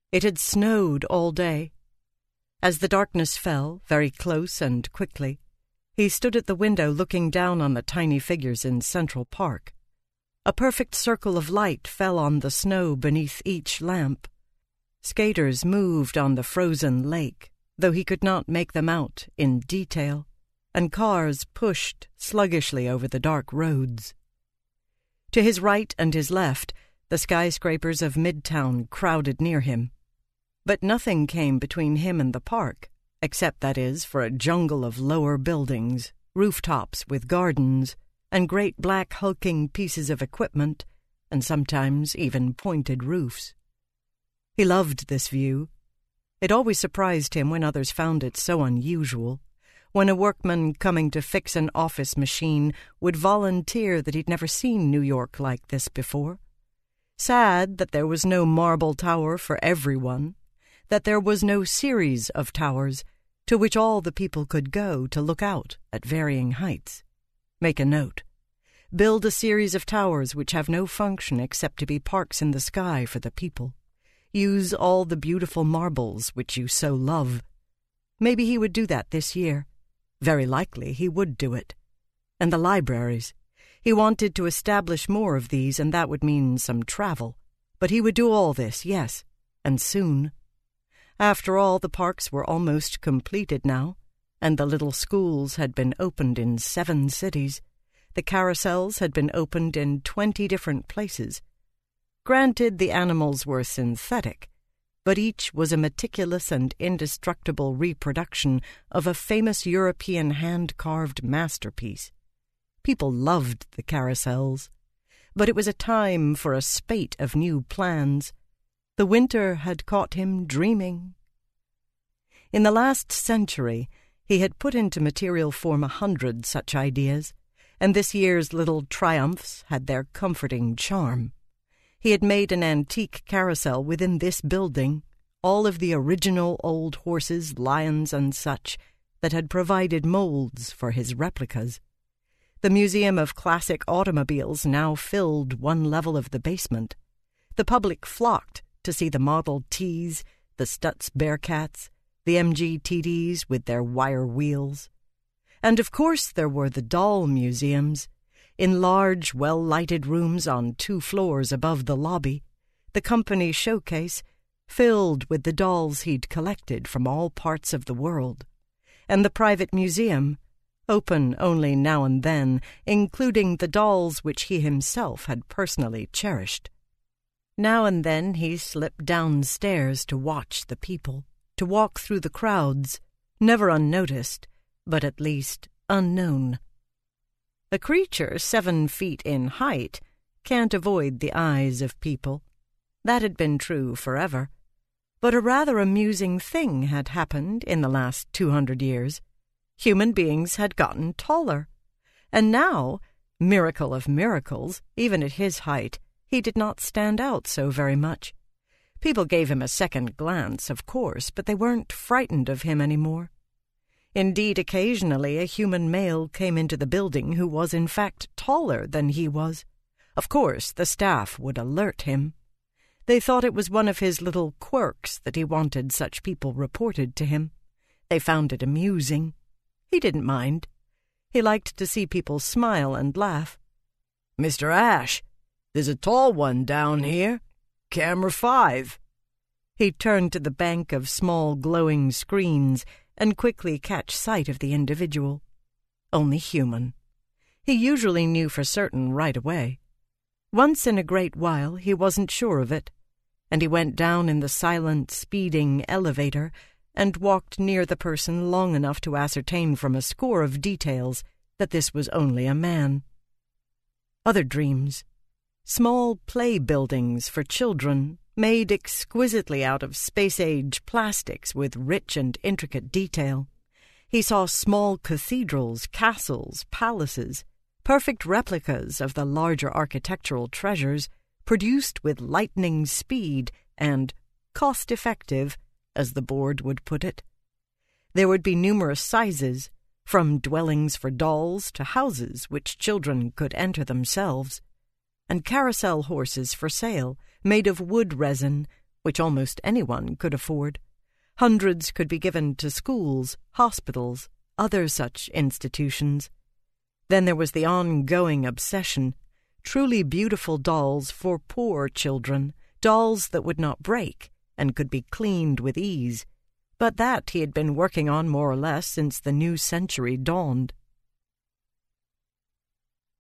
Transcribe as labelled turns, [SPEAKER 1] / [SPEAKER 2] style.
[SPEAKER 1] It had snowed all day. As the darkness fell, very close and quickly, he stood at the window looking down on the tiny figures in Central Park. A perfect circle of light fell on the snow beneath each lamp. Skaters moved on the frozen lake, though he could not make them out in detail, and cars pushed sluggishly over the dark roads. To his right and his left, the skyscrapers of Midtown crowded near him. But nothing came between him and the park, except, that is, for a jungle of lower buildings, rooftops with gardens, and great black hulking pieces of equipment, and sometimes even pointed roofs. He loved this view. It always surprised him when others found it so unusual, when a workman coming to fix an office machine would volunteer that he'd never seen New York like this before. Sad that there was no marble tower for everyone, that there was no series of towers to which all the people could go to look out at varying heights. Make a note. Build a series of towers which have no function except to be parks in the sky for the people. Use all the beautiful marbles which you so love. Maybe he would do that this year. Very likely he would do it. And the libraries. He wanted to establish more of these, and that would mean some travel. But he would do all this, yes, and soon. After all, the parks were almost completed now, and the little schools had been opened in 7 cities. The carousels had been opened in 20 different places. Granted, the animals were synthetic, but each was a meticulous and indestructible reproduction of a famous European hand-carved masterpiece. People loved the carousels, but it was a time for a spate of new plans. The winter had caught him dreaming. In the last century, he had put into material form 100 such ideas, and this year's little triumphs had their comforting charm. He had made an antique carousel within this building, all of the original old horses, lions, and such, that had provided molds for his replicas. The Museum of Classic Automobiles now filled one level of the basement. The public flocked to see the Model Ts, the Stutz Bearcats, the MGTDs with their wire wheels. And of course there were the doll museums. In large, well-lighted rooms on 2 floors above the lobby, the company showcase filled with the dolls he'd collected from all parts of the world, and the private museum, open only now and then, including the dolls which he himself had personally cherished. Now and then he slipped downstairs to watch the people, to walk through the crowds, never unnoticed, but at least unknown. A creature 7 feet in height can't avoid the eyes of people. That had been true forever. But a rather amusing thing had happened in the last 200 years. Human beings had gotten taller. And now, miracle of miracles, even at his height, he did not stand out so very much. People gave him a second glance, of course, but they weren't frightened of him any more. Indeed, occasionally a human male came into the building who was in fact taller than he was. Of course, the staff would alert him. They thought it was one of his little quirks that he wanted such people reported to him. They found it amusing. He didn't mind. He liked to see people smile and laugh. "Mr. Ash, there's a tall one down here. Camera 5. He turned to the bank of small glowing screens and quickly catch sight of the individual. Only human. He usually knew for certain right away. Once in a great while he wasn't sure of it, and he went down in the silent, speeding elevator and walked near the person long enough to ascertain from a score of details that this was only a man. Other dreams. Small play buildings for children, made exquisitely out of space-age plastics with rich and intricate detail. He saw small cathedrals, castles, palaces, perfect replicas of the larger architectural treasures, produced with lightning speed and cost-effective, as the board would put it. There would be numerous sizes, from dwellings for dolls to houses which children could enter themselves, and carousel horses for sale, made of wood resin, which almost anyone could afford. Hundreds could be given to schools, hospitals, other such institutions. Then there was the ongoing obsession, truly beautiful dolls for poor children, dolls that would not break and could be cleaned with ease. But that he had been working on more or less since the new century dawned.